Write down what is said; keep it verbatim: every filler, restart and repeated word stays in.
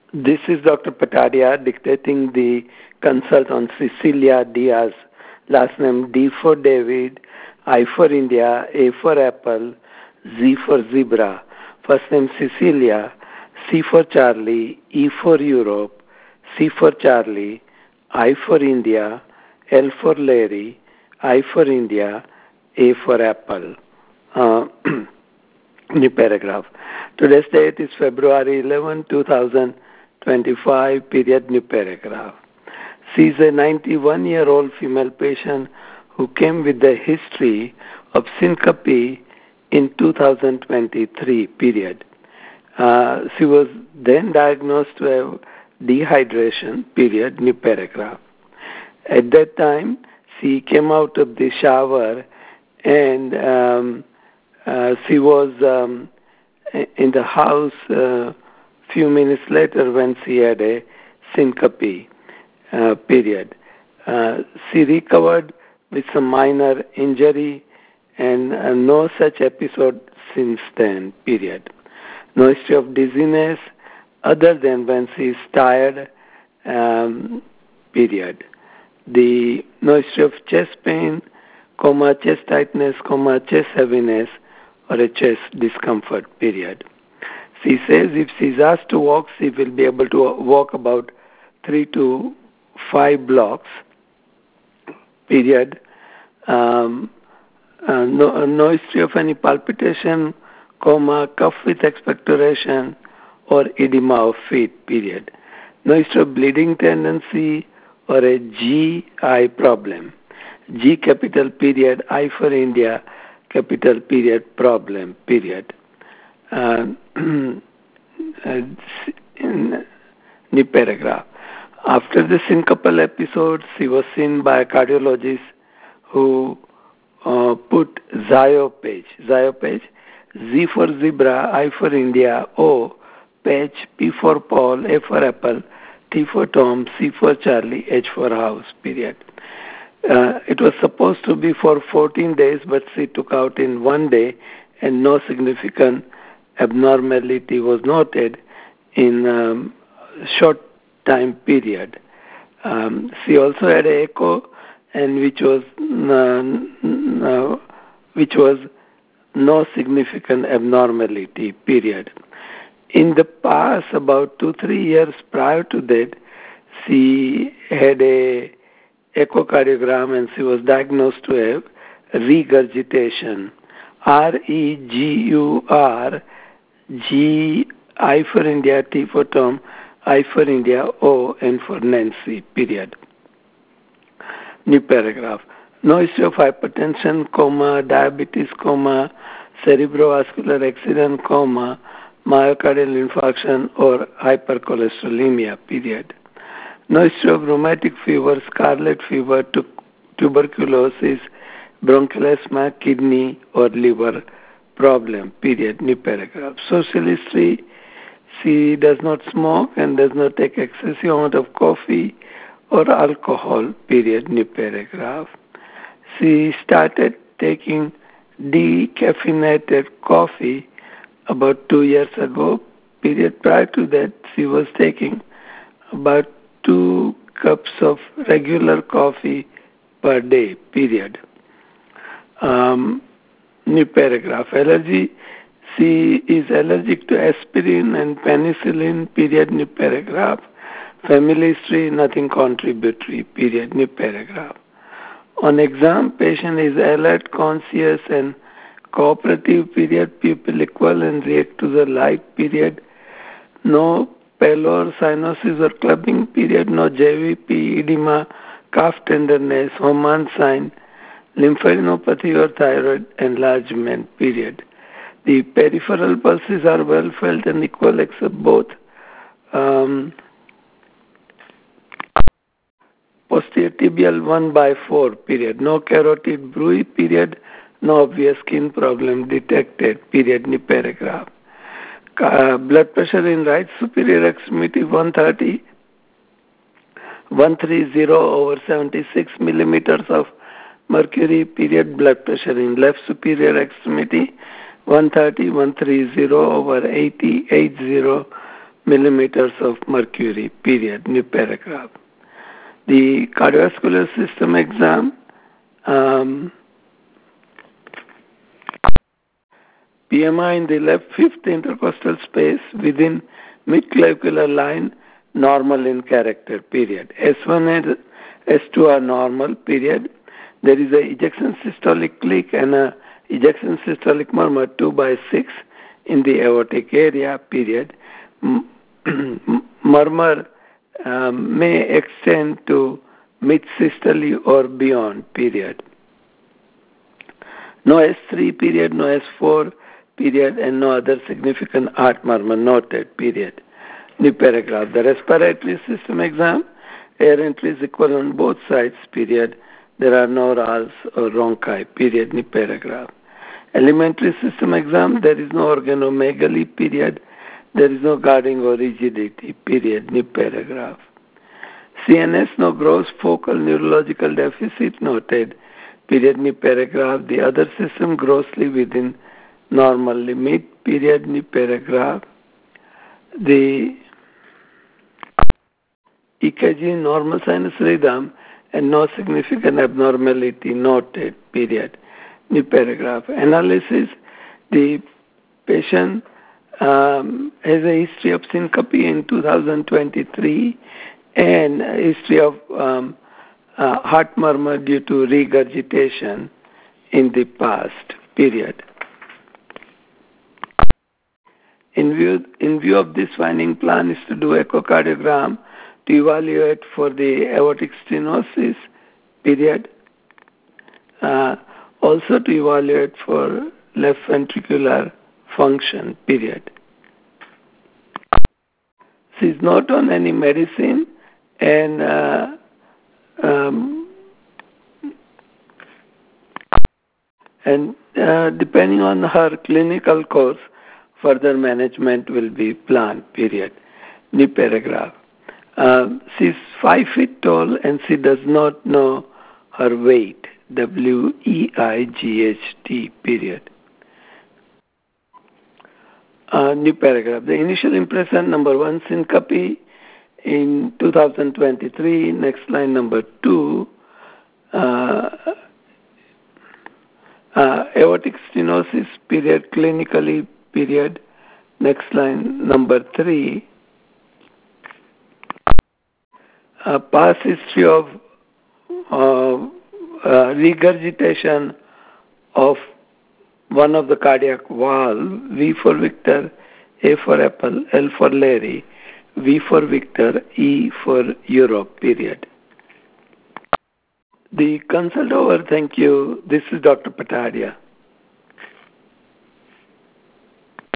This is Doctor Patadia dictating the consult on Cecilia Diaz. Last name D for David, I for India, A for Apple, Z for Zebra. First name Cecilia, C for Charlie, E for Europe, C for Charlie, I for India, L for Larry, I for India, A for Apple. Uh, new paragraph. Today's date is February eleventh, two thousand twenty-five, period, new paragraph. She is a ninety-one-year-old female patient who came with a history of syncope in two thousand twenty-three, period. Uh, she was then diagnosed with dehydration, period, new paragraph. At that time, she came out of the shower and um, uh, she was um, in the house a uh, few minutes later when she had a syncope, uh, period. Uh, she recovered with some minor injury and uh, no such episode since then, period. No history of dizziness other than when she is tired, um, period. The no history of chest pain, comma, chest tightness, comma, chest heaviness, or a chest discomfort, period. She says if she is asked to walk, she will be able to walk about three to five blocks, period. Um, uh, no, no history of any palpitation, comma, cough with expectoration, or edema of feet, period. No history of bleeding tendency or a G I problem. G capital period, I for India, capital period, problem, period. Uh, in new paragraph. After the syncopal episode, she was seen by a cardiologist who uh, put Ziopage, Ziopage, Z for zebra, I for India, O, patch, P for Paul, A for Apple, T for Tom, C for Charlie, H for house, period. Uh, it was supposed to be for fourteen days, but she took out in one day and no significant abnormality was noted in um, short time period. Um, she also had an echo, and which was uh, uh, which was no significant abnormality. Period. In the past, about two three years prior to that, she had a echocardiogram, and she was diagnosed to have regurgitation. R E G U R G, I for India, T for Tom, I for India, O, N for Nancy, period. New paragraph. No history of hypertension, comma, diabetes, comma, cerebrovascular accident, comma, myocardial infarction, or hypercholesterolemia, period. No history of rheumatic fever, scarlet fever, tu- tuberculosis, bronchial asthma, kidney, or liver problem, period, new paragraph. Social history, she does not smoke and does not take excessive amount of coffee or alcohol, period, new paragraph. She started taking decaffeinated coffee about two years ago, period. Prior to that, she was taking about two cups of regular coffee per day, period. Um, New paragraph. Allergy. She is allergic to aspirin and penicillin, period, new paragraph. Family history, nothing contributory, period, new paragraph. On exam, patient is alert, conscious, and cooperative, period, pupil equal and react to the light, period. No pallor, cyanosis, or clubbing, period. No J V P, edema, calf tenderness, Homan sign, lymphadenopathy or thyroid enlargement, period. The peripheral pulses are well felt and equal except both um, posterior tibial one by four, period. No carotid bruit, period. No obvious skin problem detected, period. New paragraph. Uh, blood pressure in right superior extremity one thirty, one thirty over seventy-six millimeters of mercury, period. Blood pressure in left superior extremity one thirty, one thirty over eighty, eighty millimeters of mercury, period, new paragraph. The cardiovascular system exam, um, P M I in the left fifth intercostal space within mid-clavicular line, normal in character, period. S one and S two are normal, period. There is a ejection systolic click and a ejection systolic murmur two by six in the aortic area, period. Murmur um, may extend to mid-systole or beyond, period. No S three, period, no S four, period, and no other significant heart murmur noted, period. New paragraph. The respiratory system exam, air entry is equal on both sides, period. There are no R A Ls or rhonchi, period. New paragraph. Alimentary system exam, there is no organomegaly, period. There is no guarding or rigidity, period. New paragraph. C N S, no gross focal neurological deficit noted, period. New paragraph. The other system grossly within normal limit, period. New paragraph. The E K G, normal sinus rhythm and no significant abnormality noted, period. New paragraph. Analysis, the patient um, has a history of syncope in two thousand twenty-three and a history of um, uh, heart murmur due to regurgitation in the past, period. In view, in view of this finding, plan is to do echocardiogram to evaluate for the aortic stenosis, period. Uh, also to evaluate for left ventricular function, period. She's not on any medicine, and uh, um, and uh, depending on her clinical course, further management will be planned, period. New paragraph. Uh, she's five feet tall and she does not know her weight, W E I G H T, period. Uh, new paragraph. The initial impression, number one, syncope in two thousand twenty-three. Next line, number two. Uh, uh, aortic stenosis, period, clinically, period. Next line, number three. Uh, past history of uh, uh, regurgitation of one of the cardiac valve, V for Victor, A for Apple, L for Larry, V for Victor, E for Europe, period. The consult over. Thank you. This is Doctor Patadia.